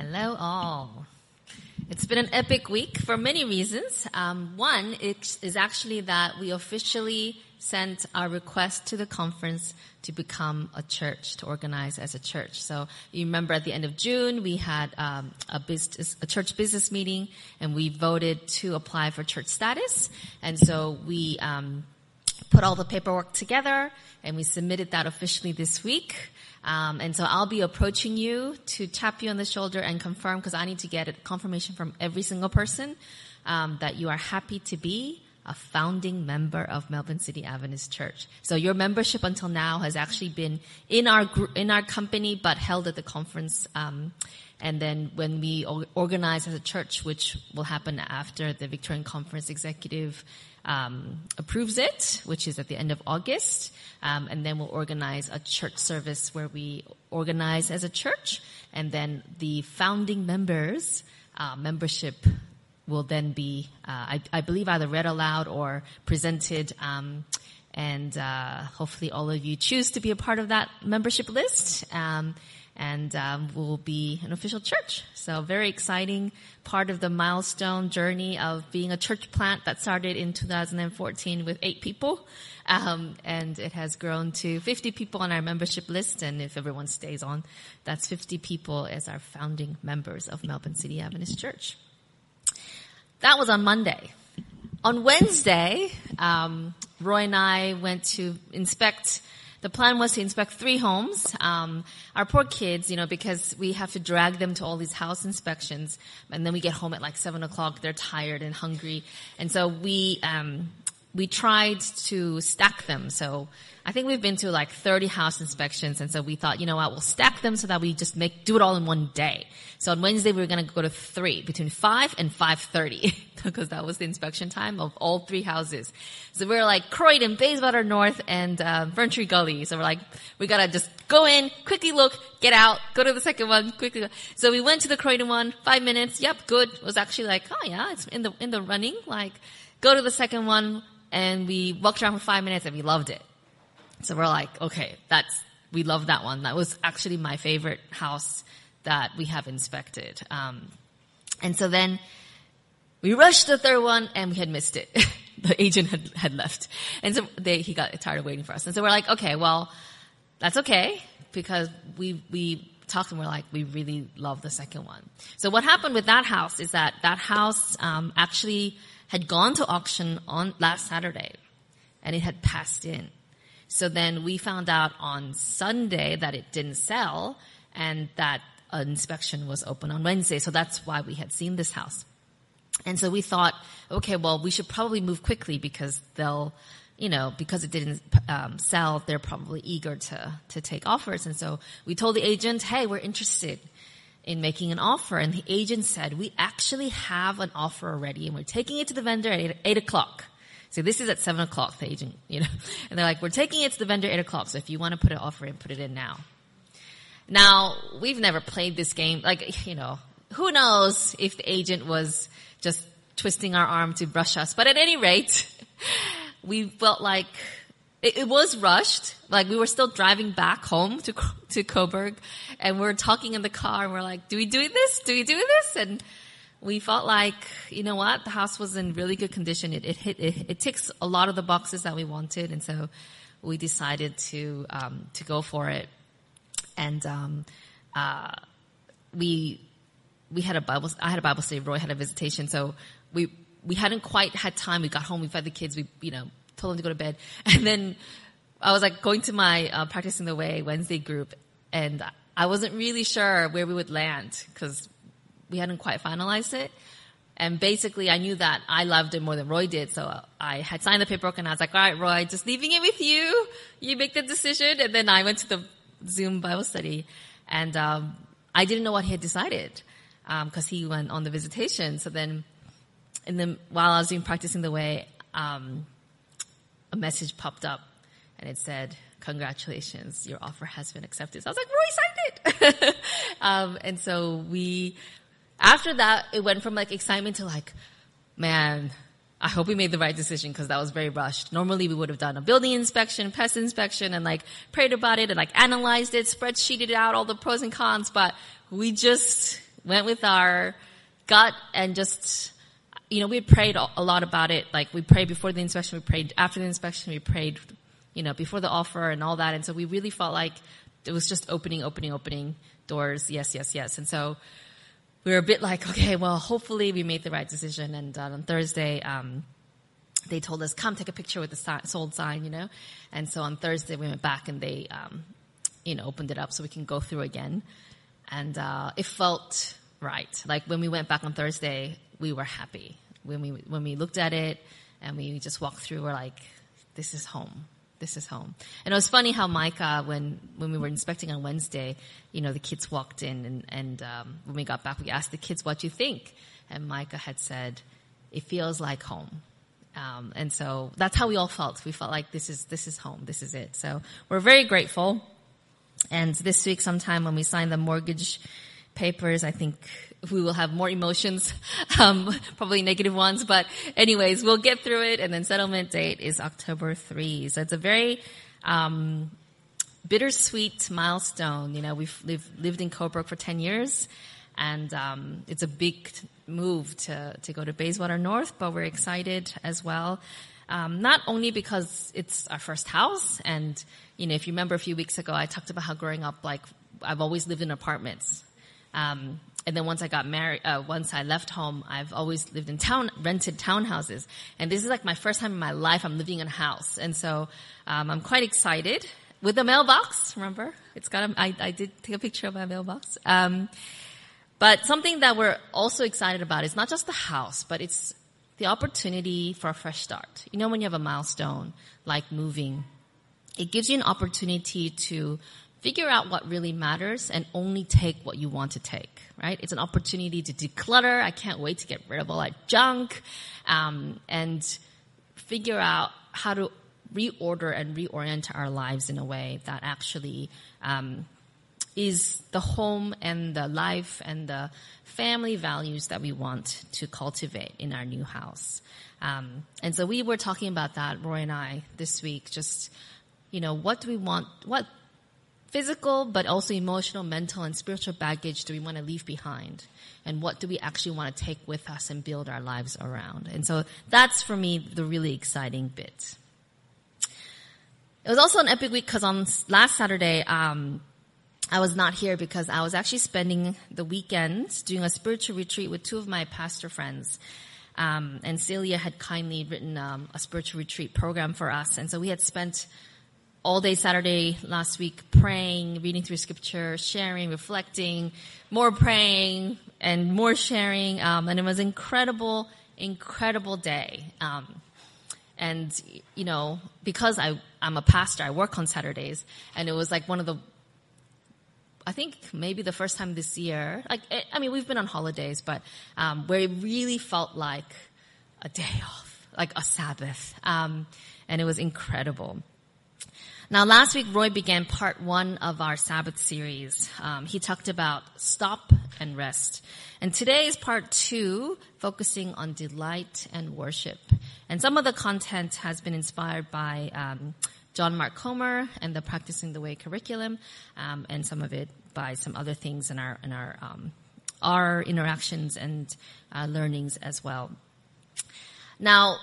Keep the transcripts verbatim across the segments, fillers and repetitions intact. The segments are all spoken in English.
Hello all. It's been an epic week for many reasons. Um, one it is actually that we officially sent our request to the conference to become a church, to organize as a church. So you remember at the end of June, we had um, a, business, a church business meeting, and we voted to apply for church status. And so we um, put all the paperwork together, and we submitted that officially this week. Um, and so I'll be approaching you to tap you on the shoulder and confirm, because I need to get a confirmation from every single person um, that you are happy to be a founding member of Melbourne City Adventist Church. So your membership until now has actually been in our gr- in our company, but held at the conference. Um, and then when we o- organize as a church, which will happen after the Victorian Conference Executive um, approves it, which is at the end of August, um, and then we'll organize a church service where we organize as a church, and then the founding members uh, membership will then be, uh, I, I believe, either read aloud or presented, um, and uh, hopefully all of you choose to be a part of that membership list, um, and um, we'll be an official church. So very exciting part of the milestone journey of being a church plant that started in two thousand fourteen with eight people, um, and it has grown to fifty people on our membership list, and if everyone stays on, that's fifty people as our founding members of Melbourne City Adventist Church. That was on Monday. On Wednesday, um, Roy and I went to inspect. The plan was to inspect three homes. Um, our poor kids, you know, because we have to drag them to all these house inspections, and then we get home at like seven o'clock. They're tired and hungry, and so we um, we tried to stack them. So I think we've been to like thirty house inspections, and so we thought, you know what, we'll stack them so that we just make do it all in one day. So on Wednesday we were going to go to three, between five and five thirty, because that was the inspection time of all three houses. So we were like Croydon, Bayswater North, and uh, Ferntree Gully. So we're like, we gotta just go in, quickly look, get out, go to the second one, quickly go. So we went to the Croydon one, five minutes, yep, good. It was actually like, oh yeah, it's in the in the running. Like, go to the second one, and we walked around for five minutes, and we loved it. So we're like, okay, that's, we love that one. That was actually my favorite house that we have inspected. Um, and so then we rushed the third one, and we had missed it. The agent had, had left. And so they, he got tired of waiting for us. And so we're like, okay, well, that's okay, because we, we talked and we're like, we really love the second one. So what happened with that house is that that house, um, actually had gone to auction on last Saturday, and it had passed in. So then we found out on Sunday that it didn't sell, and that an inspection was open on Wednesday. So that's why we had seen this house. And so we thought, okay, well, we should probably move quickly, because they'll, you know, because it didn't um, sell, they're probably eager to to take offers. And so we told the agent, hey, we're interested in making an offer. And the agent said, we actually have an offer already, and we're taking it to the vendor at eight, eight o'clock. So this is at seven o'clock, the agent, you know, and they're like, we're taking it to the vendor at eight o'clock. So if you want to put an offer in, put it in now. Now, we've never played this game. Like, you know, who knows if the agent was just twisting our arm to brush us. But at any rate, we felt like it, it was rushed. Like, we were still driving back home to, to Coburg, and we're talking in the car, and we're like, do we do this? Do we do this? And we felt like, you know what, the house was in really good condition. It, it hit, it, it ticks a lot of the boxes that we wanted, and so we decided to um, to go for it. And um, uh, we we had a Bible. I had a Bible study. Roy had a visitation, so we we hadn't quite had time. We got home. We fed the kids. We you know told them to go to bed, and then I was like going to my uh, Practicing the Way Wednesday group, and I wasn't really sure where we would land, because we hadn't quite finalized it. And basically I knew that I loved it more than Roy did. So I had signed the paperwork, and I was like, all right, Roy, just leaving it with you. You make the decision. And then I went to the Zoom Bible study, and um I didn't know what he had decided, um because he went on the visitation. So then and then while I was doing Practicing the Way, um a message popped up, and it said, congratulations, your offer has been accepted. So I was like, Roy signed it. um and so we After that, it went from like excitement to like, man, I hope we made the right decision, because that was very rushed. Normally we would have done a building inspection, pest inspection, and like prayed about it and like analyzed it, spreadsheeted out all the pros and cons, but we just, went with our gut and just, you know, we prayed a lot about it. Like we prayed before the inspection, we prayed after the inspection, we prayed, you know, before the offer and all that. And so we really felt like it was just opening, opening, opening doors. Yes, yes, yes. And so we were a bit like, okay, well, hopefully we made the right decision. And uh, on Thursday, um, they told us, come take a picture with the si- sold sign, you know. And so on Thursday we went back and they, um, you know, opened it up so we can go through again. And uh, it felt right. Like when we went back on Thursday, we were happy. When we when we looked at it and we just walked through, we're like, this is home. This is home. And it was funny how Micah, when, when we were inspecting on Wednesday, you know, the kids walked in and, and um, when we got back, we asked the kids, what do you think? And Micah had said, it feels like home. Um, and so that's how we all felt. We felt like this is, this is home. This is it. So we're very grateful. And this week sometime when we sign the mortgage papers, I think we will have more emotions, um, probably negative ones. But anyways, we'll get through it. And then settlement date is October third. So it's a very um, bittersweet milestone. You know, we've, we've lived in Colebrook for ten years. And um, it's a big move to, to go to Bayswater North, but we're excited as well. Um, not only because it's our first house. And, you know, if you remember a few weeks ago, I talked about how growing up, like, I've always lived in apartments. Um, and then once I got married, uh, once I left home, I've always lived in town, rented townhouses. And this is like my first time in my life I'm living in a house. And so, um, I'm quite excited with the mailbox. Remember? It's got a, I, I did take a picture of my mailbox. Um, but something that we're also excited about is not just the house, but it's the opportunity for a fresh start. You know, when you have a milestone, like moving, it gives you an opportunity to figure out what really matters and only take what you want to take, right? It's an opportunity to declutter. I can't wait to get rid of all that junk, um, and figure out how to reorder and reorient our lives in a way that actually um, is the home and the life and the family values that we want to cultivate in our new house. Um, and so we were talking about that, Roy and I, this week. Just, you know, what do we want? What physical, but also emotional, mental, and spiritual baggage do we want to leave behind? And what do we actually want to take with us and build our lives around? And so that's, for me, the really exciting bit. It was also an epic week because on last Saturday, um, I was not here because I was actually spending the weekend doing a spiritual retreat with two of my pastor friends. Um, and Celia had kindly written um, a spiritual retreat program for us. And so we had spent all day Saturday last week praying, reading through scripture, sharing, reflecting, more praying, and more sharing. Um, and it was an incredible, incredible day. Um, and, you know, because I, I'm a pastor, I work on Saturdays, and it was like one of the, I think maybe the first time this year, like, I mean, we've been on holidays, but um, where it really felt like a day off, like a Sabbath. Um, and it was incredible. Now, last week, Roy began part one of our Sabbath series. Um, he talked about stop and rest. And today is part two, focusing on delight and worship. And some of the content has been inspired by um, John Mark Comer and the Practicing the Way curriculum, um, and some of it by some other things in our in our um, our interactions and uh, learnings as well. Now,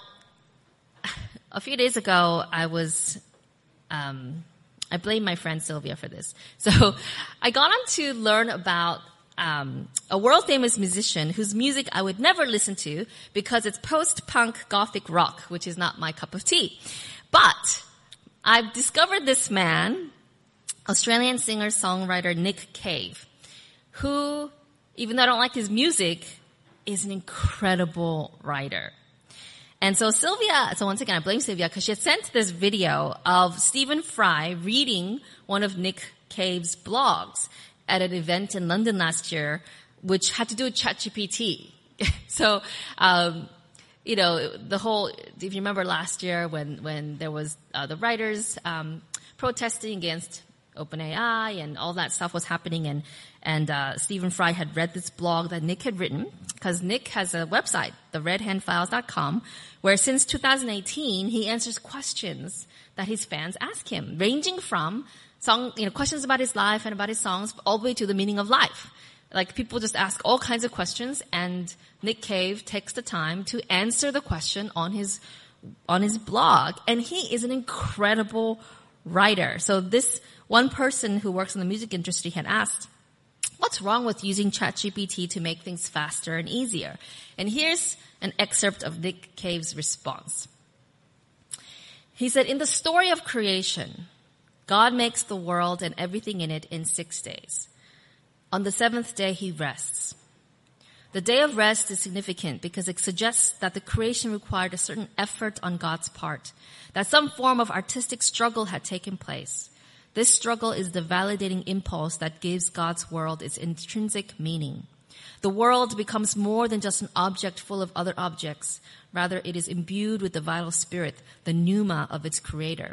a few days ago, I was. Um, I blame my friend Sylvia for this. So I got on to learn about um, a world-famous musician whose music I would never listen to because it's post-punk gothic rock, which is not my cup of tea. But I've discovered this man, Australian singer-songwriter Nick Cave, who, even though I don't like his music, is an incredible writer. And so Sylvia, so once again, I blame Sylvia because she had sent this video of Stephen Fry reading one of Nick Cave's blogs at an event in London last year, which had to do with ChatGPT. so, um, you know, the whole, if you remember last year when, when there was uh, the writers um, protesting against OpenAI and all that stuff was happening, and and uh, Stephen Fry had read this blog that Nick had written, because Nick has a website, the red hand files dot com, where since two thousand eighteen he answers questions that his fans ask him, ranging from song, you know, questions about his life and about his songs, all the way to the meaning of life. Like people just ask all kinds of questions, and Nick Cave takes the time to answer the question on his on his blog. And he is an incredible writer. So this one person who works in the music industry had asked, what's wrong with using ChatGPT to make things faster and easier? And here's an excerpt of Nick Cave's response. He said, in the story of creation, God makes the world and everything in it in six days. On the seventh day, he rests. The day of rest is significant because it suggests that the creation required a certain effort on God's part, that some form of artistic struggle had taken place. This struggle is the validating impulse that gives God's world its intrinsic meaning. The world becomes more than just an object full of other objects. Rather, it is imbued with the vital spirit, the pneuma of its creator.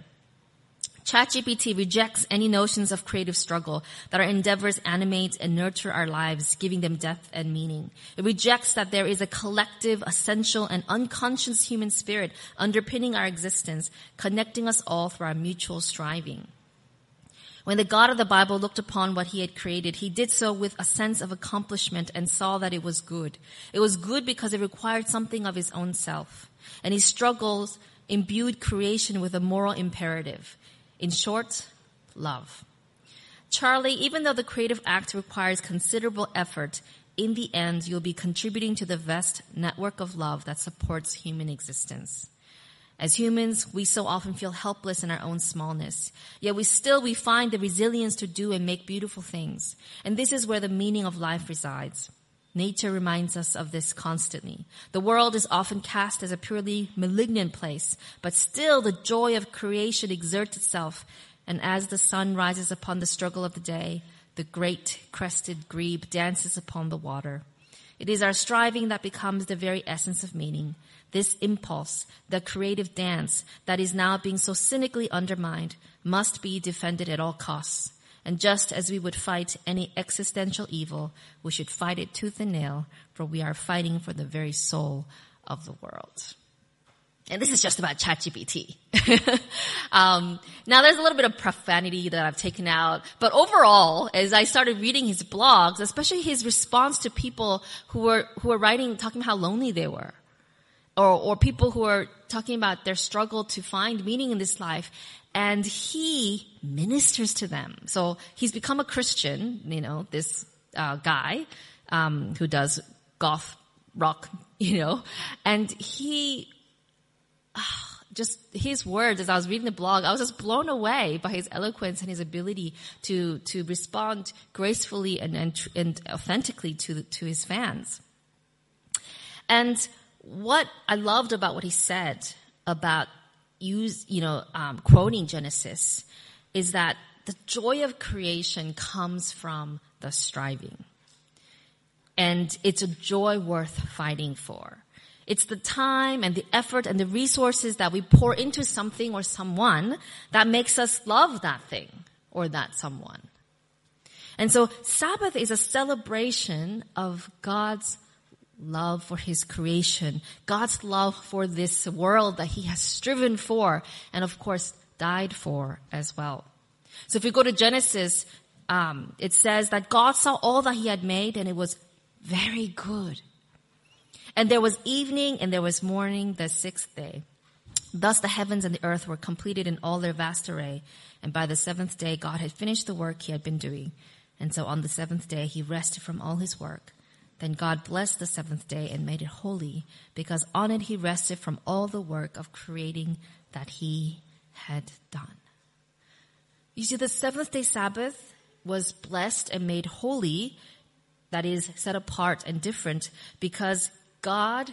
ChatGPT rejects any notions of creative struggle that our endeavors animate and nurture our lives, giving them depth and meaning. It rejects that there is a collective, essential, and unconscious human spirit underpinning our existence, connecting us all through our mutual striving. When the God of the Bible looked upon what he had created, he did so with a sense of accomplishment and saw that it was good. It was good because it required something of his own self. And his struggles imbued creation with a moral imperative. In short, love. Charlie, even though the creative act requires considerable effort, in the end, you'll be contributing to the vast network of love that supports human existence. As humans, we so often feel helpless in our own smallness. Yet we still, we find the resilience to do and make beautiful things. And this is where the meaning of life resides. Nature reminds us of this constantly. The world is often cast as a purely malignant place, but still the joy of creation exerts itself. And as the sun rises upon the struggle of the day, the great crested grebe dances upon the water. It is our striving that becomes the very essence of meaning. This impulse, the creative dance that is now being so cynically undermined, must be defended at all costs. And just as we would fight any existential evil, we should fight it tooth and nail, for we are fighting for the very soul of the world. And this is just about ChatGPT. um, now, there's a little bit of profanity that I've taken out, but overall, as I started reading his blogs, especially his response to people who were who were writing, talking about how lonely they were, or or people who are talking about their struggle to find meaning in this life. And he ministers to them. So he's become a Christian, you know, this uh, guy um, who does goth rock, you know. And he, uh, just his words, as I was reading the blog, I was just blown away by his eloquence and his ability to to respond gracefully and and, and authentically to to his fans. And what I loved about what he said about use, you know, um, quoting Genesis, is that the joy of creation comes from the striving. And it's a joy worth fighting for. It's the time and the effort and the resources that we pour into something or someone that makes us love that thing or that someone. And so Sabbath is a celebration of God's love for his creation, God's love for this world that he has striven for, and of course died for as well. So if we go to Genesis, um, it says that God saw all that he had made and it was very good. And there was evening and there was morning the sixth day. Thus the heavens and the earth were completed in all their vast array. And by the seventh day God had finished the work he had been doing. And so on the seventh day he rested from all his work. Then God blessed the seventh day and made it holy, because on it he rested from all the work of creating that he had done. You see, the seventh day Sabbath was blessed and made holy, that is, set apart and different, because God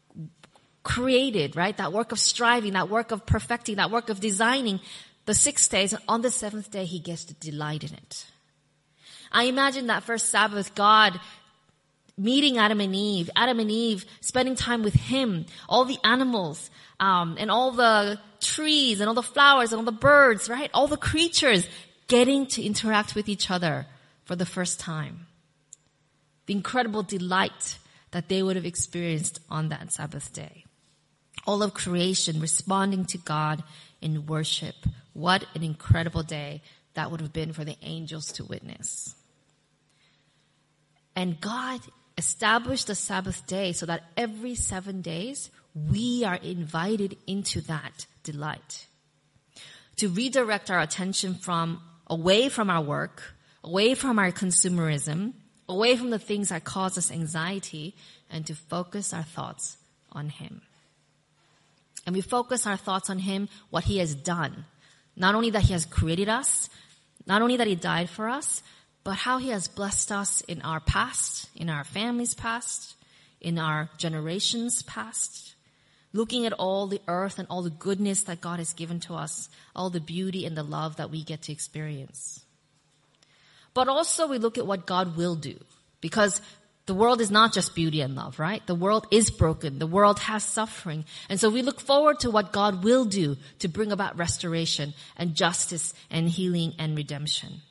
created, right, that work of striving, that work of perfecting, that work of designing the six days, and on the seventh day he gets to delight in it. I imagine that first Sabbath, God meeting Adam and Eve, Adam and Eve spending time with him, all the animals, um, and all the trees and all the flowers and all the birds, right? All the creatures getting to interact with each other for the first time. The incredible delight that they would have experienced on that Sabbath day. All of creation responding to God in worship. What an incredible day that would have been for the angels to witness. And God established the Sabbath day so that every seven days we are invited into that delight. To redirect our attention from away from our work, away from our consumerism, away from the things that cause us anxiety, and to focus our thoughts on Him. And we focus our thoughts on Him, what He has done. Not only that He has created us, not only that He died for us, but how He has blessed us in our past, in our family's past, in our generations past. Looking at all the earth and all the goodness that God has given to us, all the beauty and the love that we get to experience. But also we look at what God will do, because the world is not just beauty and love, right? The world is broken. The world has suffering. And so we look forward to what God will do to bring about restoration and justice and healing and redemption.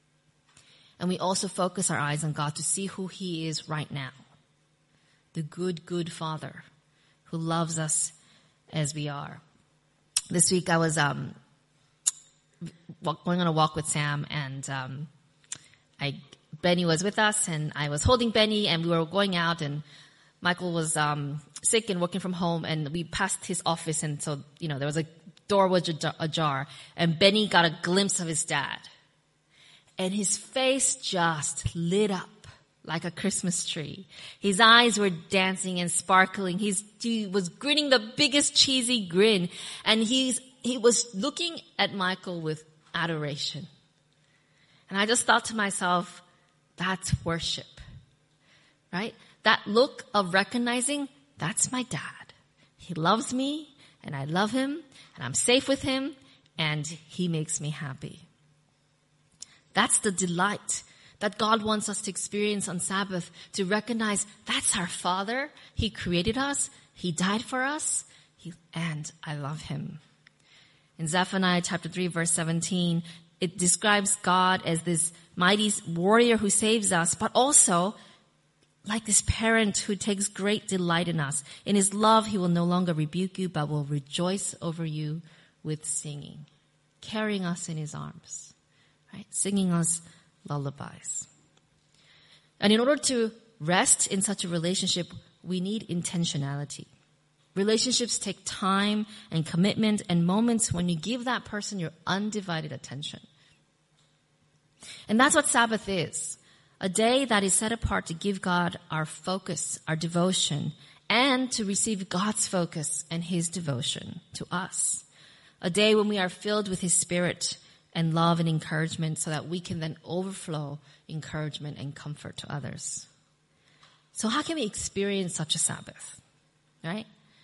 And we also focus our eyes on God to see who He is right now. The good, good Father who loves us as we are. This week I was um, going on a walk with Sam, and um, I Benny was with us, and I was holding Benny, and we were going out, and Michael was um, sick and working from home, and we passed his office, and so, you know, there was a door was ajar, and Benny got a glimpse of his dad. And his face just lit up like a Christmas tree. His eyes were dancing and sparkling. He's, he was grinning the biggest cheesy grin. And he's, he was looking at Michael with adoration. And I just thought to myself, that's worship, right? That look of recognizing, that's my dad. He loves me, and I love him, and I'm safe with him, and he makes me happy. That's the delight that God wants us to experience on Sabbath, to recognize that's our Father. He created us. He died for us. He, and I love Him. In Zephaniah chapter three, verse seventeen, it describes God as this mighty warrior who saves us, but also like this parent who takes great delight in us. In His love, He will no longer rebuke you, but will rejoice over you with singing, carrying us in His arms, right? Singing us lullabies. And in order to rest in such a relationship, we need intentionality. Relationships take time and commitment and moments when you give that person your undivided attention. And that's what Sabbath is. A day that is set apart to give God our focus, our devotion, and to receive God's focus and His devotion to us. A day when we are filled with His Spirit and love and encouragement, so that we can then overflow encouragement and comfort to others. So how can we experience such a Sabbath, right?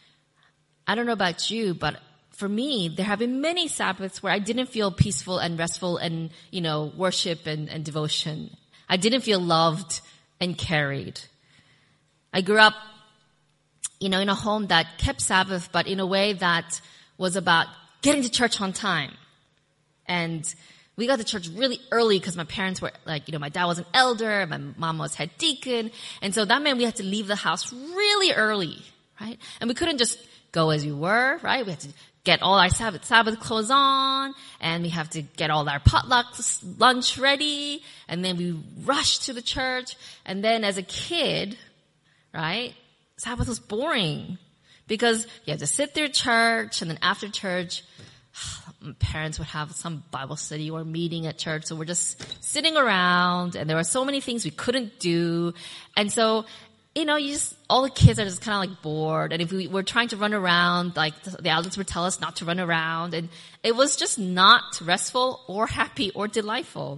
I don't know about you, but for me, there have been many Sabbaths where I didn't feel peaceful and restful and, you know, worship and, and devotion. I didn't feel loved and carried. I grew up, you know, in a home that kept Sabbath, but in a way that was about getting to church on time. And we got to church really early because my parents were like, you know, my dad was an elder, my mom was head deacon. And so that meant we had to leave the house really early, right? And we couldn't just go as we were, right? We had to get all our Sabbath, Sabbath clothes on, and we have to get all our potluck lunch ready, and then we rush to the church. And then as a kid, right, Sabbath was boring because you had to sit through church, and then after church, parents would have some Bible study or meeting at church. So we're just sitting around, and there were so many things we couldn't do. And so, you know, you just, all the kids are just kind of like bored. And if we were trying to run around, like the elders would tell us not to run around. And it was just not restful or happy or delightful.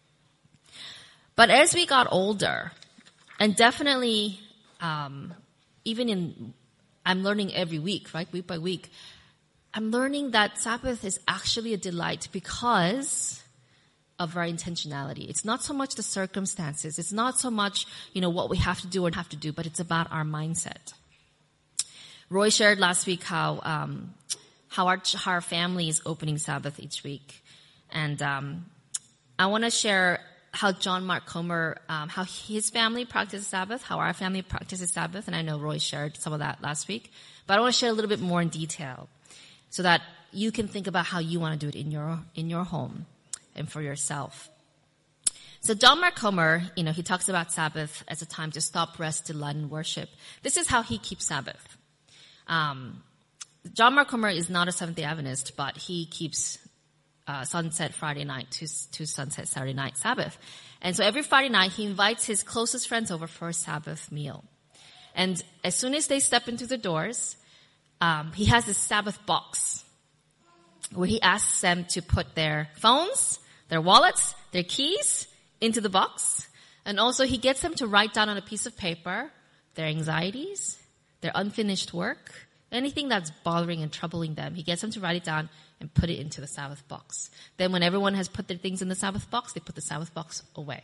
But as we got older, and definitely, um, even in, I'm learning every week, right? Week by week. I'm learning that Sabbath is actually a delight because of our intentionality. It's not so much the circumstances. It's not so much, you know, what we have to do or have to do, but it's about our mindset. Roy shared last week how, um, how our, how our family is opening Sabbath each week. And, um, I want to share how John Mark Comer, um, how his family practices Sabbath, how our family practices Sabbath. And I know Roy shared some of that last week, but I want to share a little bit more in detail, so that you can think about how you want to do it in your, in your home and for yourself. So John Mark Comer, you know, he talks about Sabbath as a time to stop, rest, delight, and worship. This is how he keeps Sabbath. Um, John Mark Comer is not a Seventh-day Adventist, but he keeps uh, sunset Friday night to, to sunset Saturday night Sabbath. And so every Friday night, he invites his closest friends over for a Sabbath meal. And as soon as they step into the doors, um, he has this Sabbath box where he asks them to put their phones, their wallets, their keys into the box. And also he gets them to write down on a piece of paper their anxieties, their unfinished work, anything that's bothering and troubling them. He gets them to write it down and put it into the Sabbath box. Then when everyone has put their things in the Sabbath box, they put the Sabbath box away.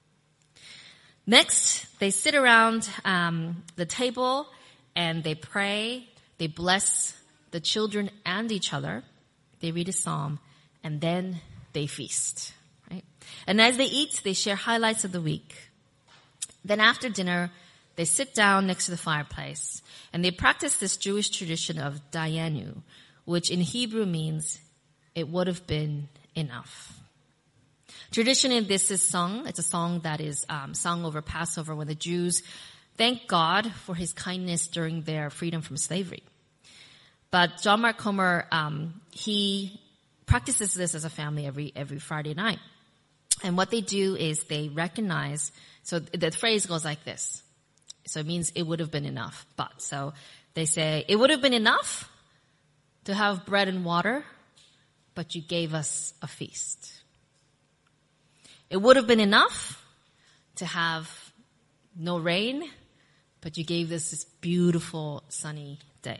Next, they sit around um, the table and they pray. They bless the children and each other. They read a psalm, and then they feast. Right? And as they eat, they share highlights of the week. Then after dinner, they sit down next to the fireplace, and they practice this Jewish tradition of dayenu, which in Hebrew means it would have been enough. Traditionally, this is sung. It's a song that is um, sung over Passover when the Jews thank God for his kindness during their freedom from slavery. But John Mark Comer, um, he practices this as a family every every Friday night. And what they do is they recognize, so the phrase goes like this. So it means it would have been enough. But, so they say, it would have been enough to have bread and water, but you gave us a feast. It would have been enough to have no rain, but you gave us this beautiful sunny day.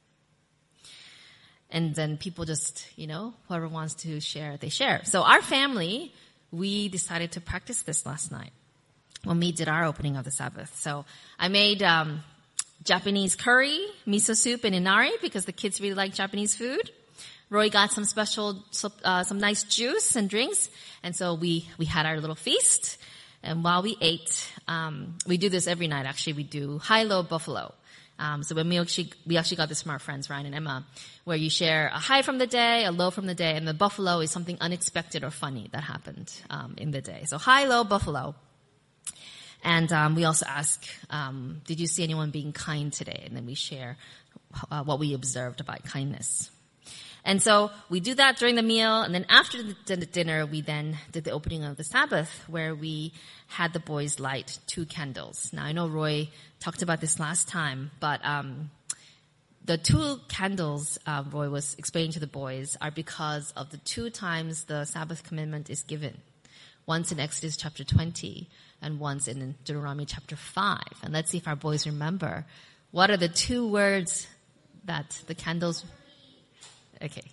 And then people just, you know, whoever wants to share, they share. So our family, we decided to practice this last night when we did our opening of the Sabbath. So I made um, Japanese curry, miso soup, and inari because the kids really like Japanese food. Roy got some special, uh, some nice juice and drinks. And so we, we had our little feast. And while we ate, um, we do this every night actually. We do high-low buffalo. Um, so when we actually, we actually got this from our friends, Ryan and Emma, where you share a high from the day, a low from the day, and the buffalo is something unexpected or funny that happened, um, in the day. So high, low, buffalo. And, um, we also ask, um, did you see anyone being kind today? And then we share, uh, what we observed about kindness. And so we do that during the meal, and then after the dinner, we then did the opening of the Sabbath, where we had the boys light two candles. Now, I know Roy talked about this last time, but um the two candles uh, Roy was explaining to the boys are because of the two times the Sabbath commandment is given. Once in Exodus chapter twenty, and once in Deuteronomy chapter five. And let's see if our boys remember. What are the two words that the candles... Okay.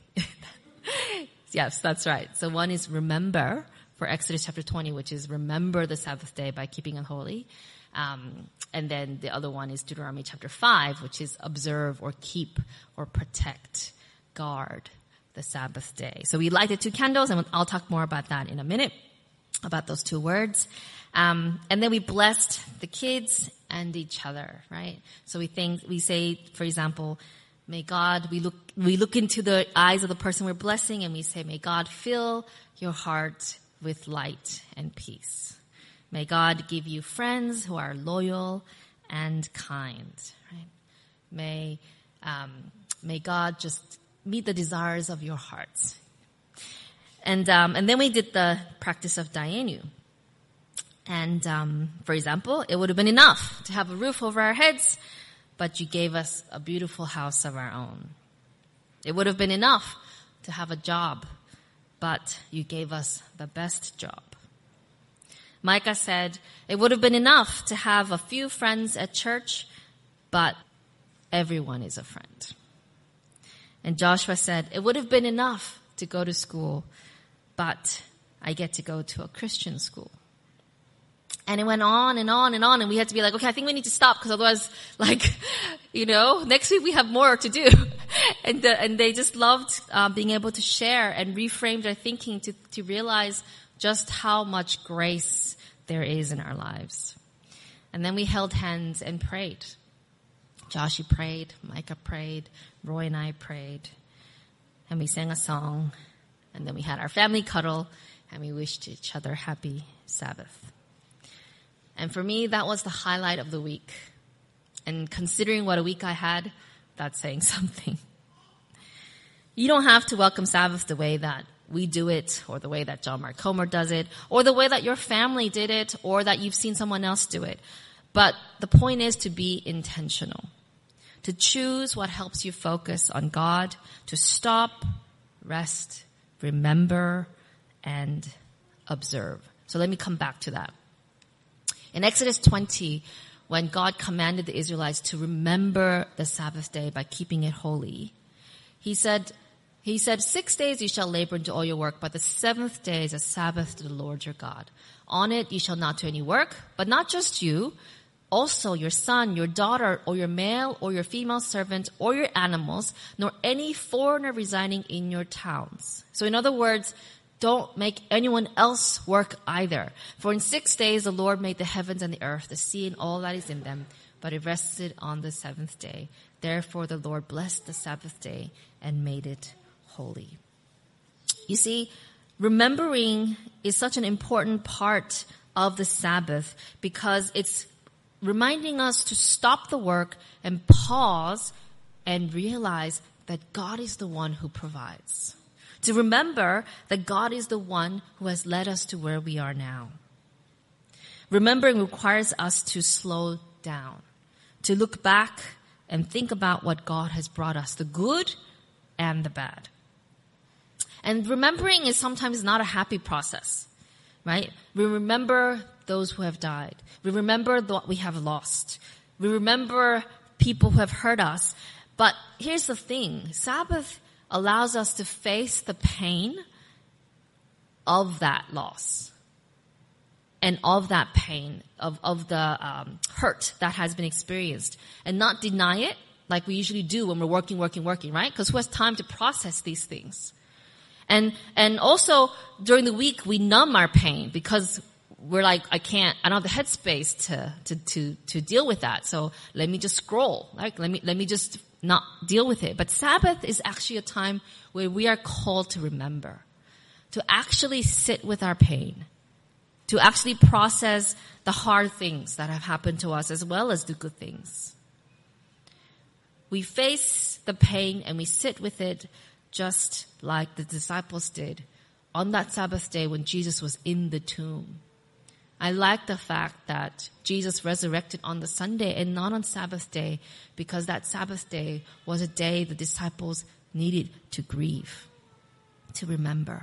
Yes, that's right. So one is remember for Exodus chapter twenty, which is remember the Sabbath day by keeping it holy. Um, and then the other one is Deuteronomy chapter five, which is observe or keep or protect, guard the Sabbath day. So we lighted two candles, and I'll talk more about that in a minute, about those two words. Um, and then we blessed the kids and each other, right? So we think, we say, for example, may God, we look, we look into the eyes of the person we're blessing and we say, may God fill your heart with light and peace. May God give you friends who are loyal and kind, right? May, um, may God just meet the desires of your hearts. And, um, and then we did the practice of dayenu. And, um, for example, it would have been enough to have a roof over our heads, but you gave us a beautiful house of our own. It would have been enough to have a job, but you gave us the best job. Micah said, it would have been enough to have a few friends at church, but everyone is a friend. And Joshua said, it would have been enough to go to school, but I get to go to a Christian school. And it went on and on and on, and we had to be like, okay, I think we need to stop, because otherwise, like, you know, next week we have more to do. and the, and they just loved uh, being able to share and reframe their thinking to, to realize just how much grace there is in our lives. And then we held hands and prayed. Joshua prayed, Micah prayed, Roy and I prayed, and we sang a song, and then we had our family cuddle, and we wished each other happy Sabbath. And for me, that was the highlight of the week. And considering what a week I had, that's saying something. You don't have to welcome Sabbath the way that we do it, or the way that John Mark Comer does it, or the way that your family did it, or that you've seen someone else do it. But the point is to be intentional, to choose what helps you focus on God, to stop, rest, remember, and observe. So let me come back to that. In Exodus twenty, when God commanded the Israelites to remember the Sabbath day by keeping it holy, he said, He said, six days you shall labor and do all your work, but the seventh day is a Sabbath to the Lord your God. On it you shall not do any work, but not just you, also your son, your daughter, or your male or your female servant, or your animals, nor any foreigner residing in your towns. So in other words, don't make anyone else work either. For in six days the Lord made the heavens and the earth, the sea and all that is in them, but it rested on the seventh day. Therefore the Lord blessed the Sabbath day and made it holy. You see, remembering is such an important part of the Sabbath because it's reminding us to stop the work and pause and realize that God is the one who provides. To remember that God is the one who has led us to where we are now. Remembering requires us to slow down, to look back and think about what God has brought us, the good and the bad. And remembering is sometimes not a happy process, right? We remember those who have died. We remember what we have lost. We remember people who have hurt us. But here's the thing. Sabbath allows us to face the pain of that loss and of that pain, of, of the um, hurt that has been experienced, and not deny it like we usually do when we're working, working, working, right? Because who has time to process these things? And, and also during the week, we numb our pain because we're like, I can't, I don't have the headspace to, to, to, to deal with that. So let me just scroll. Like, let me, let me just not deal with it. But Sabbath is actually a time where we are called to remember, to actually sit with our pain, to actually process the hard things that have happened to us as well as the good things. We face the pain and we sit with it just like the disciples did on that Sabbath day when Jesus was in the tomb. I like the fact that Jesus resurrected on the Sunday and not on Sabbath day, because that Sabbath day was a day the disciples needed to grieve, to remember.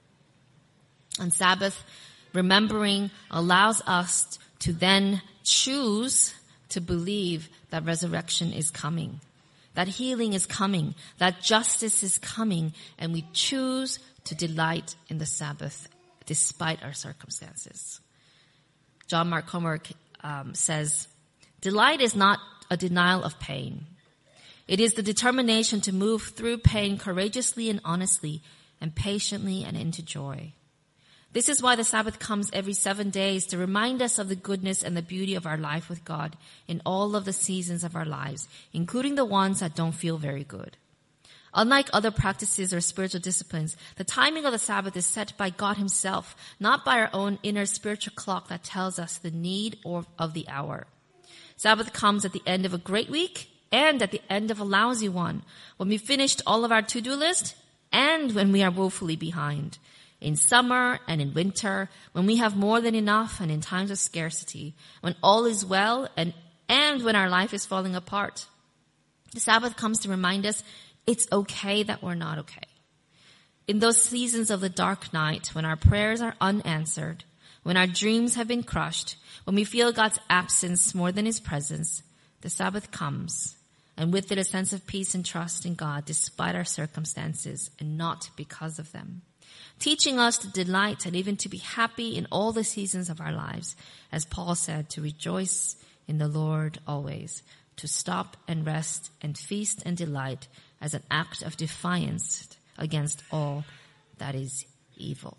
On Sabbath, remembering allows us to then choose to believe that resurrection is coming, that healing is coming, that justice is coming, and we choose to delight in the Sabbath despite our circumstances. John Mark Comer um, says, delight is not a denial of pain. It is the determination to move through pain courageously and honestly and patiently and into joy. This is why the Sabbath comes every seven days to remind us of the goodness and the beauty of our life with God in all of the seasons of our lives, including the ones that don't feel very good. Unlike other practices or spiritual disciplines, the timing of the Sabbath is set by God himself, not by our own inner spiritual clock that tells us the need or of the hour. Sabbath comes at the end of a great week and at the end of a lousy one, when we finished all of our to-do list and when we are woefully behind. In summer and in winter, when we have more than enough and in times of scarcity, when all is well and, and when our life is falling apart. The Sabbath comes to remind us it's okay that we're not okay. In those seasons of the dark night, when our prayers are unanswered, when our dreams have been crushed, when we feel God's absence more than his presence, the Sabbath comes, and with it a sense of peace and trust in God despite our circumstances and not because of them, teaching us to delight and even to be happy in all the seasons of our lives, as Paul said, to rejoice in the Lord always, to stop and rest and feast and delight as an act of defiance against all that is evil.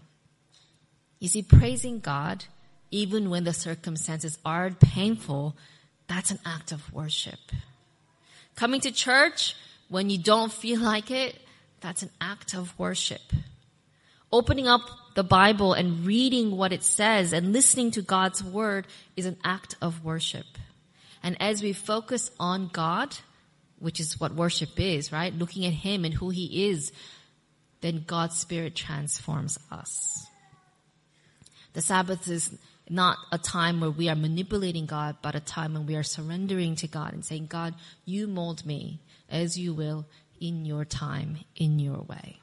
You see, praising God, even when the circumstances are painful, that's an act of worship. Coming to church when you don't feel like it, that's an act of worship. Opening up the Bible and reading what it says and listening to God's word is an act of worship. And as we focus on God, which is what worship is, right? Looking at Him and who He is, then God's Spirit transforms us. The Sabbath is not a time where we are manipulating God, but a time when we are surrendering to God and saying, God, you mold me as you will in your time, in your way.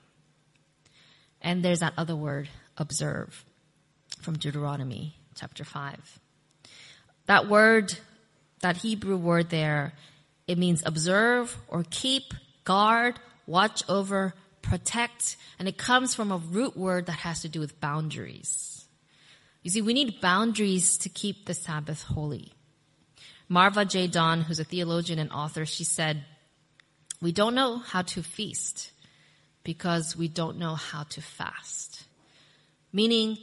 And there's that other word, observe, from Deuteronomy chapter five. That word, that Hebrew word there, it means observe or keep, guard, watch over, protect, and it comes from a root word that has to do with boundaries. You see, we need boundaries to keep the Sabbath holy. Marva J. Don, who's a theologian and author, she said, we don't know how to feast because we don't know how to fast. Meaning,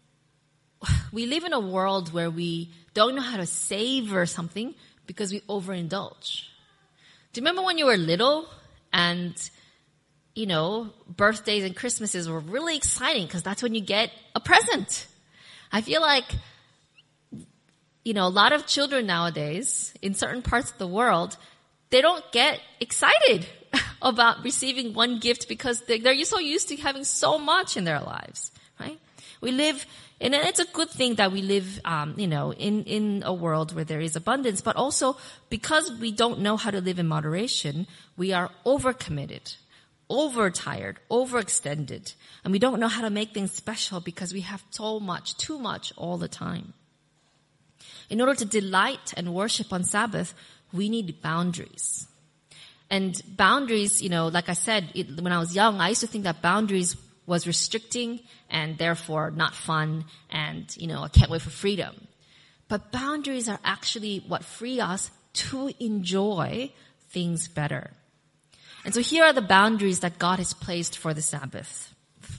we live in a world where we don't know how to savor something because we overindulge. Do you remember when you were little and, you know, birthdays and Christmases were really exciting because that's when you get a present? I feel like, you know, a lot of children nowadays in certain parts of the world, they don't get excited about receiving one gift because they're, they're so used to having so much in their lives, right? We live, and it's a good thing that we live, um, you know, in, in a world where there is abundance, but also because we don't know how to live in moderation, we are overcommitted, overtired, overextended, and we don't know how to make things special because we have so much, too much all the time. In order to delight and worship on Sabbath, we need boundaries. And boundaries, you know, like I said, it, when I was young, I used to think that boundaries was restricting and therefore not fun and, you know, I can't wait for freedom. But boundaries are actually what free us to enjoy things better. And so here are the boundaries that God has placed for the Sabbath.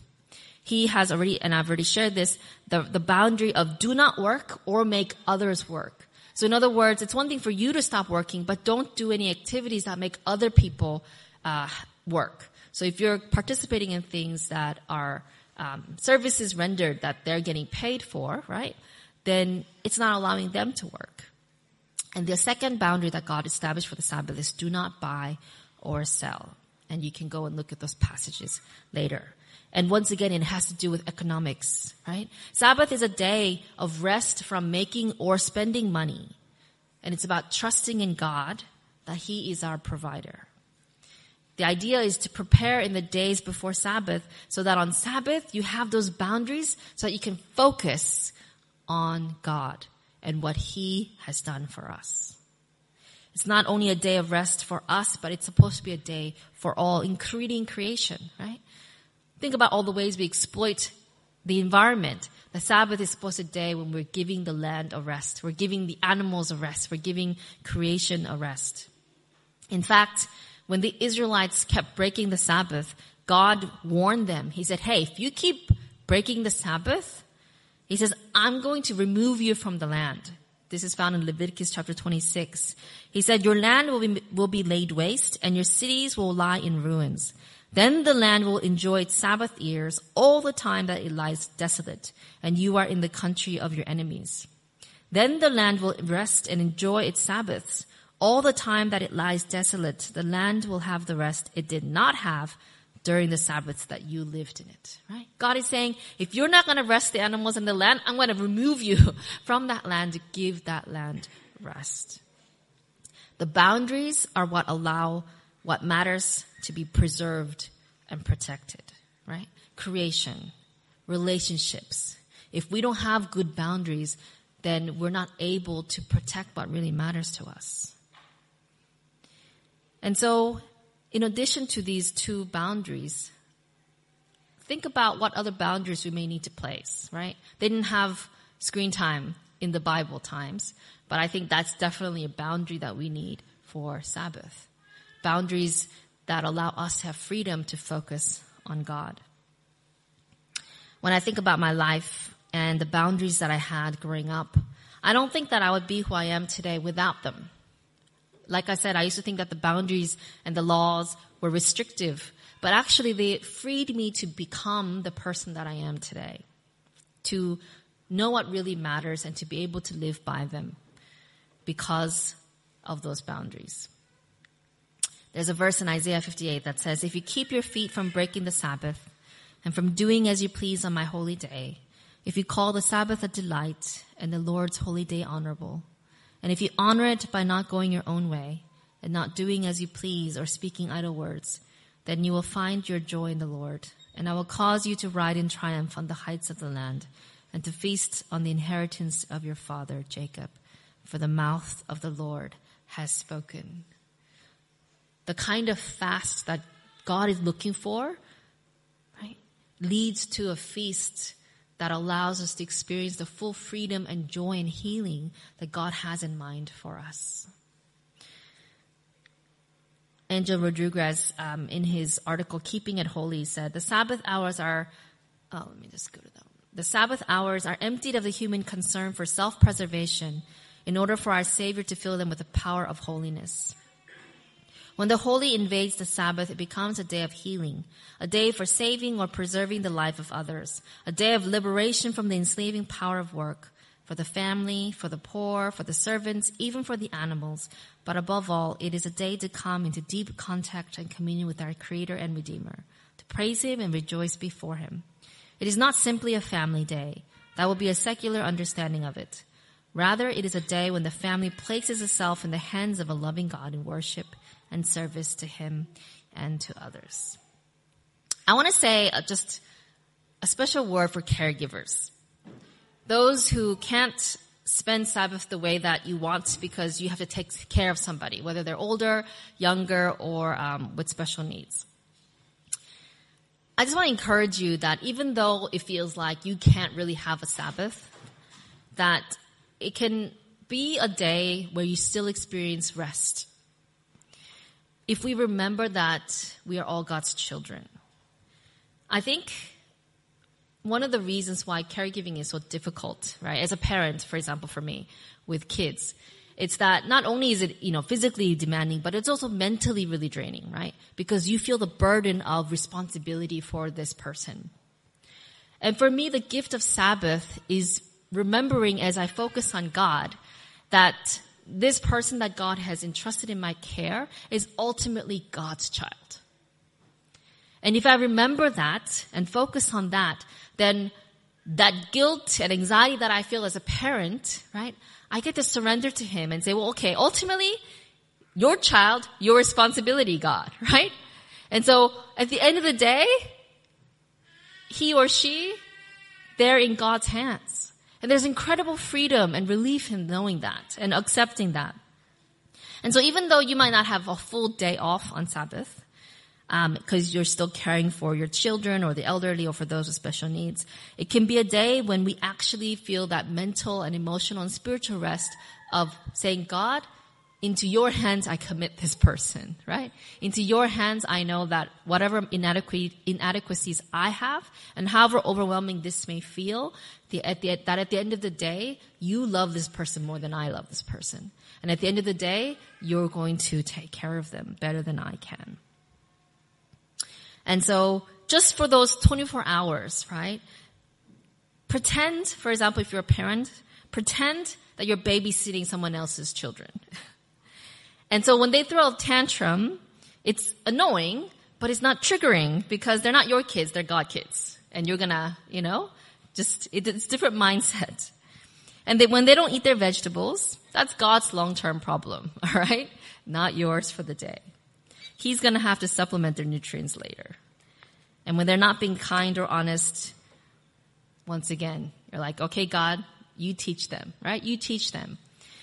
He has already, and I've already shared this, the, the boundary of do not work or make others work. So in other words, it's one thing for you to stop working, but don't do any activities that make other people uh, work. So if you're participating in things that are um, services rendered that they're getting paid for, right, then it's not allowing them to work. And the second boundary that God established for the Sabbath is do not buy or sell. And you can go and look at those passages later. And once again, it has to do with economics, right? Sabbath is a day of rest from making or spending money. And it's about trusting in God that He is our provider. The idea is to prepare in the days before Sabbath so that on Sabbath you have those boundaries so that you can focus on God and what He has done for us. It's not only a day of rest for us, but it's supposed to be a day for all, including creation, right? Think about all the ways we exploit the environment. The Sabbath is supposed to be a day when we're giving the land a rest. We're giving the animals a rest. We're giving creation a rest. In fact, when the Israelites kept breaking the Sabbath, God warned them. He said, hey, if you keep breaking the Sabbath, He says, I'm going to remove you from the land. This is found in Leviticus chapter twenty-six. He said, your land will be, will be laid waste and your cities will lie in ruins. Then the land will enjoy its Sabbath years all the time that it lies desolate, and you are in the country of your enemies. Then the land will rest and enjoy its Sabbaths all the time that it lies desolate. The land will have the rest it did not have during the Sabbaths that you lived in it. Right? God is saying, if you're not going to rest the animals in the land, I'm going to remove you from that land to give that land rest. The boundaries are what allow what matters to be preserved and protected, right? Creation, relationships. If we don't have good boundaries, then we're not able to protect what really matters to us. And so, in addition to these two boundaries, think about what other boundaries we may need to place, right? They didn't have screen time in the Bible times, but I think that's definitely a boundary that we need for Sabbath. Boundaries that allow us to have freedom to focus on God. When I think about my life and the boundaries that I had growing up, I don't think that I would be who I am today without them. Like I said, I used to think that the boundaries and the laws were restrictive, but actually they freed me to become the person that I am today, to know what really matters and to be able to live by them because of those boundaries. There's a verse in Isaiah fifty-eight that says, if you keep your feet from breaking the Sabbath and from doing as you please on my holy day, if you call the Sabbath a delight and the Lord's holy day honorable, and if you honor it by not going your own way and not doing as you please or speaking idle words, then you will find your joy in the Lord, and I will cause you to ride in triumph on the heights of the land and to feast on the inheritance of your father Jacob, for the mouth of the Lord has spoken. The kind of fast that God is looking for, right, leads to a feast that allows us to experience the full freedom and joy and healing that God has in mind for us. Angel Rodriguez, um, in his article, Keeping It Holy, said, the Sabbath hours are, oh, let me just go to that one. The Sabbath hours are emptied of the human concern for self-preservation in order for our Savior to fill them with the power of holiness. When the holy invades the Sabbath, it becomes a day of healing, a day for saving or preserving the life of others, a day of liberation from the enslaving power of work, for the family, for the poor, for the servants, even for the animals. But above all, it is a day to come into deep contact and communion with our Creator and Redeemer, to praise Him and rejoice before Him. It is not simply a family day. That will be a secular understanding of it. Rather, it is a day when the family places itself in the hands of a loving God in worship and service to Him and to others. I want to say uh, just a special word for caregivers. Those who can't spend Sabbath the way that you want because you have to take care of somebody, whether they're older, younger, or um, with special needs. I just want to encourage you that even though it feels like you can't really have a Sabbath, that it can be a day where you still experience rest. If we remember that we are all God's children. I think one of the reasons why caregiving is so difficult, right? As a parent, for example, for me, with kids, it's that not only is it, you know, physically demanding, but it's also mentally really draining, right? Because you feel the burden of responsibility for this person. And for me, the gift of Sabbath is remembering as I focus on God that this person that God has entrusted in my care is ultimately God's child. And if I remember that and focus on that, then that guilt and anxiety that I feel as a parent, right, I get to surrender to Him and say, well, okay, ultimately, your child, your responsibility, God, right? And so at the end of the day, he or she, they're in God's hands. And there's incredible freedom and relief in knowing that and accepting that. And so even though you might not have a full day off on Sabbath, um, because you're still caring for your children or the elderly or for those with special needs, it can be a day when we actually feel that mental and emotional and spiritual rest of saying, God, into your hands I commit this person, right? Into your hands I know that whatever inadequate, inadequacies I have and however overwhelming this may feel, the, at the, that at the end of the day, you love this person more than I love this person. And at the end of the day, you're going to take care of them better than I can. And so just for those twenty-four hours, right? Pretend, for example, if you're a parent, pretend that you're babysitting someone else's children. And so when they throw a tantrum, it's annoying, but it's not triggering because they're not your kids, they're God kids. And you're gonna, you know, just, it's a different mindset. And they, when they don't eat their vegetables, that's God's long-term problem, all right? Not yours for the day. He's gonna have to supplement their nutrients later. And when they're not being kind or honest, once again, you're like, okay, God, you teach them, right? You teach them.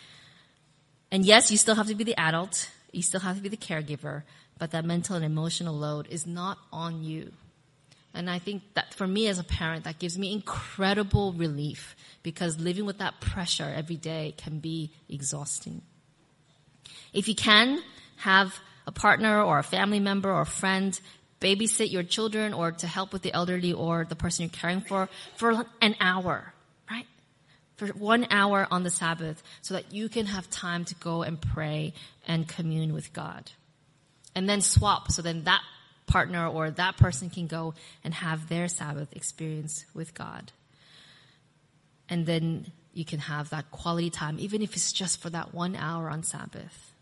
And yes, you still have to be the adult. You still have to be the caregiver. But that mental and emotional load is not on you. And I think that for me as a parent, that gives me incredible relief because living with that pressure every day can be exhausting. If you can, have a partner or a family member or a friend babysit your children or to help with the elderly or the person you're caring for for an hour, right? For one hour on the Sabbath so that you can have time to go and pray and commune with God. And then swap. So then that partner or that person can go and have their Sabbath experience with God. And then you can have that quality time, even if it's just for that one hour on Sabbath.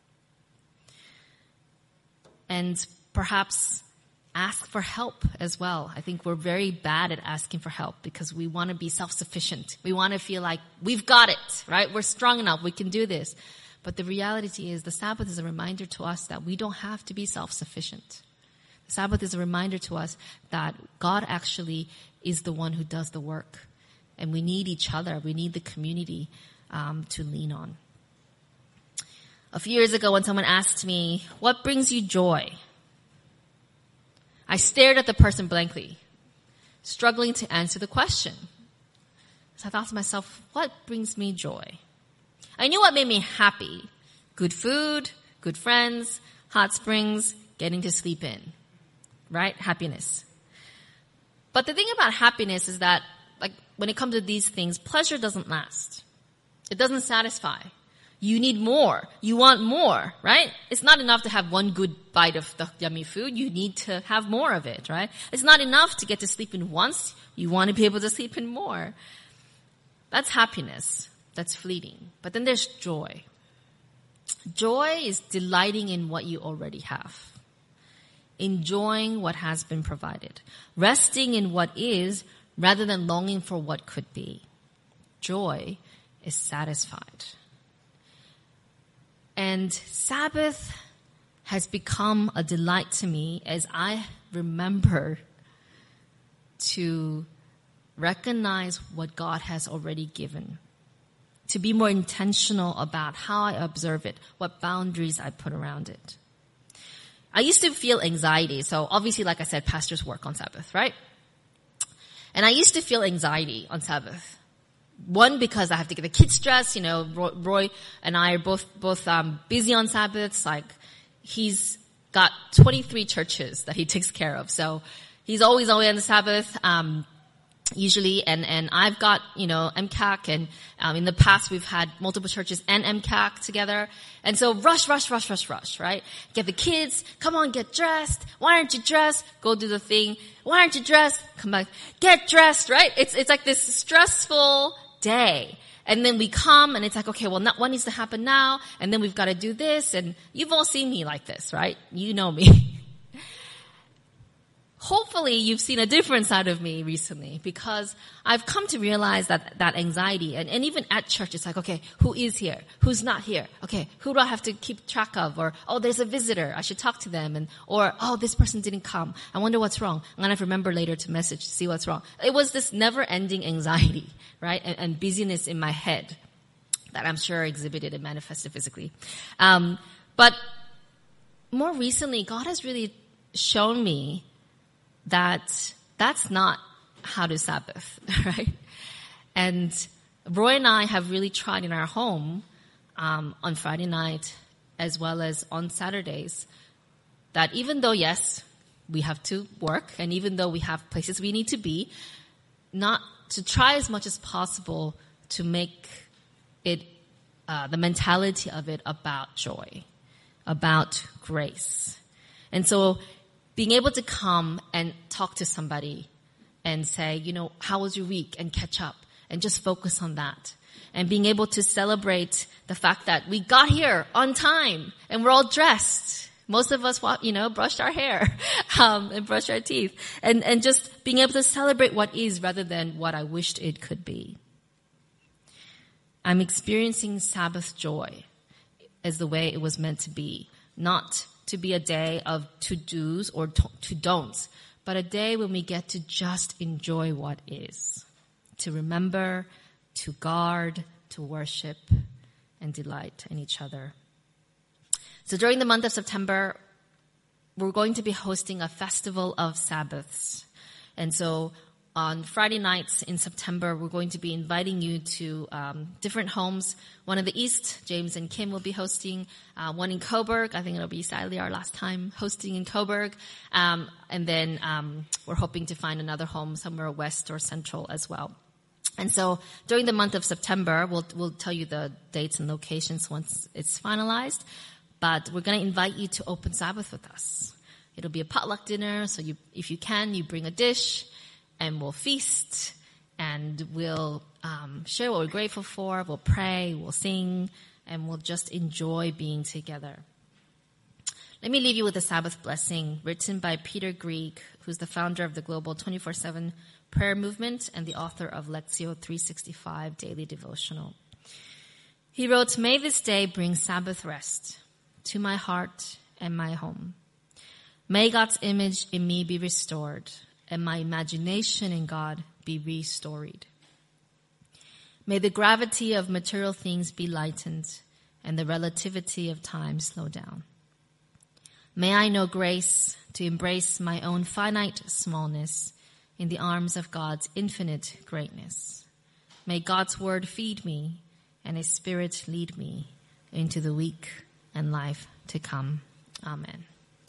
And perhaps ask for help as well. I think we're very bad at asking for help because we want to be self-sufficient. We want to feel like we've got it, right? We're strong enough. We can do this. But the reality is the Sabbath is a reminder to us that we don't have to be self-sufficient. The Sabbath is a reminder to us that God actually is the one who does the work. And we need each other. We need the community um, to lean on. A few years ago when someone asked me, what brings you joy? I stared at the person blankly, struggling to answer the question. So I thought to myself, what brings me joy? I knew what made me happy. Good food, good friends, hot springs, getting to sleep in. Right? Happiness. But the thing about happiness is that, like, when it comes to these things, pleasure doesn't last. It doesn't satisfy. You need more. You want more, right? It's not enough to have one good bite of the yummy food. You need to have more of it, right? It's not enough to get to sleep in once. You want to be able to sleep in more. That's happiness. That's fleeting. But then there's joy. Joy is delighting in what you already have. Enjoying what has been provided. Resting in what is rather than longing for what could be. Joy is satisfied. And Sabbath has become a delight to me as I remember to recognize what God has already given. To be more intentional about how I observe it, what boundaries I put around it. I used to feel anxiety. So obviously, like I said, pastors work on Sabbath, right? And I used to feel anxiety on Sabbath. One, because I have to get the kids dressed. You know, Roy and I are both both um, busy on Sabbaths. Like, he's got twenty-three churches that he takes care of, so he's always away on the Sabbath. Um, usually, and and I've got, you know, M C A C, and um, in the past we've had multiple churches and M C A C together, and so rush, rush, rush, rush, rush, right? Get the kids, come on, get dressed. Why aren't you dressed? Go do the thing. Why aren't you dressed? Come back, get dressed, right? It's it's like this stressful day. And then we come and it's like, okay, well, not, what needs to happen now? And then we've got to do this. And you've all seen me like this, right? You know me. Hopefully you've seen a different side of me recently, because I've come to realize that that anxiety, and, and even at church, it's like, okay, who is here? Who's not here? Okay, who do I have to keep track of? Or, oh, there's a visitor. I should talk to them. And, or, oh, this person didn't come. I wonder what's wrong. I'm going to remember later to message to see what's wrong. It was this never-ending anxiety, right? And, and busyness in my head that I'm sure exhibited and manifested physically. Um, but more recently, God has really shown me that that's not how to Sabbath, right? And Roy and I have really tried in our home um, on Friday night as well as on Saturdays that even though, yes, we have to work, and even though we have places we need to be, not to try as much as possible to make it uh, the mentality of it about joy, about grace. And so being able to come and talk to somebody and say, you know, how was your week, and catch up and just focus on that. And being able to celebrate the fact that we got here on time and we're all dressed. Most of us, you know, brushed our hair um, and brushed our teeth. And, and just being able to celebrate what is rather than what I wished it could be. I'm experiencing Sabbath joy as the way it was meant to be. Not to be a day of to-dos or to-don'ts, but a day when we get to just enjoy what is. To remember, to guard, to worship, and delight in each other. So during the month of September, we're going to be hosting a festival of Sabbaths. And so on Friday nights in September, we're going to be inviting you to um, different homes. One in the East, James and Kim will be hosting. Uh, one in Coburg. I think it'll be sadly our last time hosting in Coburg. Um, and then um, we're hoping to find another home somewhere west or central as well. And so during the month of September, we'll we'll tell you the dates and locations once it's finalized. But we're going to invite you to open Sabbath with us. It'll be a potluck dinner, so you, if you can, you bring a dish, and we'll feast, and we'll um, share what we're grateful for, we'll pray, we'll sing, and we'll just enjoy being together. Let me leave you with a Sabbath blessing written by Peter Grieg, who's the founder of the Global twenty-four seven Prayer Movement and the author of Lectio three sixty-five Daily Devotional. He wrote, "May this day bring Sabbath rest to my heart and my home. May God's image in me be restored and my imagination in God be restored. May the gravity of material things be lightened and the relativity of time slow down. May I know grace to embrace my own finite smallness in the arms of God's infinite greatness. May God's word feed me and His Spirit lead me into the week and life to come. Amen."